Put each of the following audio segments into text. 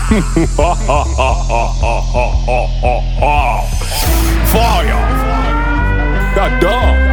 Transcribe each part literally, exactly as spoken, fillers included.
Fire. God damn.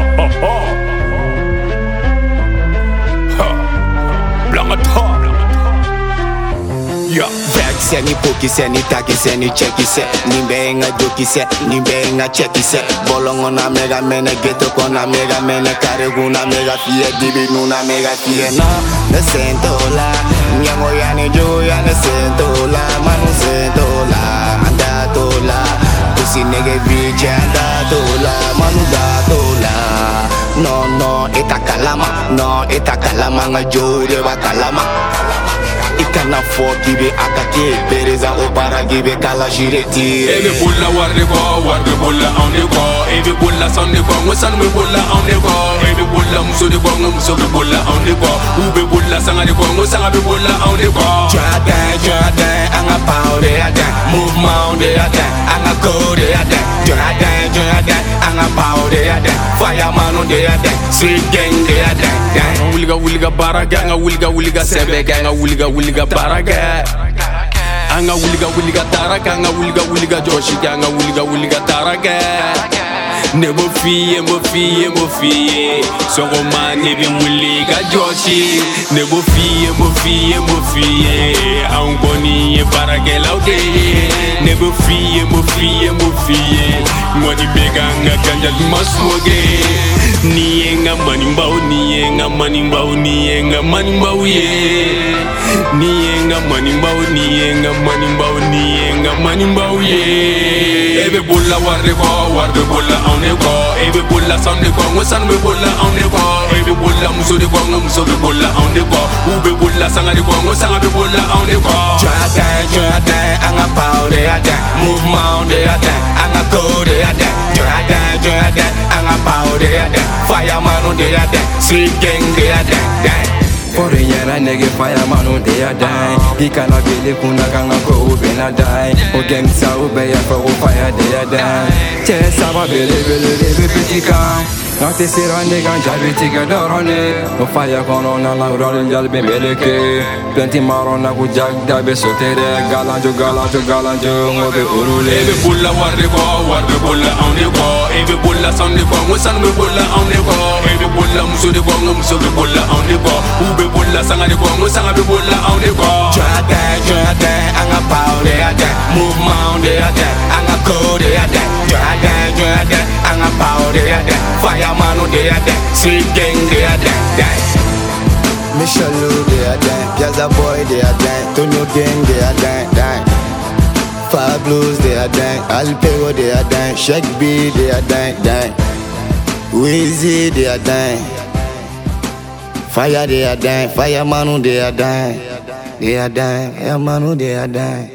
Yeah. Jack se ni poki se ni taki se ni cheki se ni benga doki se ni benga cheki se bolongo na mega mene ghetto con na mega mene carrego na mega fie dibi na mega fie no ne sento la nyango ya ni jo ya ne sento la manu sento la andato la pusi nege biche andato la manu dato la no no eta kalama no eta kalama nga jo de ba kalama ikana fo gibe akake pereza opara gibe kala jireti ebe bulla warde ko warde bulla on de ko ebe bulla sonde ko ngosan me bulla on de ko ebe bulla muso de ko muso de bulla on de ko ube bulla sanga de ko ngosanga be bulla on de ko jada jada anga power ada movement de ada anga code ada jada jada anga power ada fireman de ada street gang de ada wulga wulga baraga anga wulga wulga sebe anga wulga wulga baraga anga wulga wulga taraka anga wulga wulga joshi anga wulga wulga taraka nebo fiye mo fiye mo fiye songo mane bi wulga joshi nebo fiye mo fiye mo fiye angoni e baraga laude nebo fiye mo fiye mo fiye ngoni bega anga ganja maswoge niyenga manimbao niyenga manimbao niyenga manimbao ye niyenga manimbao niyenga manimbao niyenga manimbao ye ebe bulla warde ko warde bulla on ko ebe bulla sonde ko ngosan be bulla on ko ebe bulla muso de ko muso be bulla on ko ube bulla sanga de ko ngosanga be bulla on ko jada jada anga power ada movement de ada anga code ada jada jada anga power ada fireman de ada street gang de ada for the yara nigga fireman on the die he cannot believe kuna kanga ko ube na die o gang sa ube ya for fire de die che saba bele bele bele petit camp not te sera nigga jabi tika dorone o fire kono na la role jalbe meleke plenty marona ku jag dabe sotere galanjo galanjo galanjo ngobe urule ebe bulla warde ko warde bulla on ko ebe bulla sonde ko ngosan be bulla on ko ebe bulla muso de ko muso be bulla on ko ube bulla sanga de ko ngosanga be bulla on ko jada jada anga power ada movement de ada anga code ada jada jada anga power ada fireman de ada street gang de ada Michelle de ada Piazza boy de ada Tonyo gang de ada Fab Blues de ada Alpero de ada Shake B de ada Weezy de ada Fire de ada Fireman de ada de ada Fireman de ada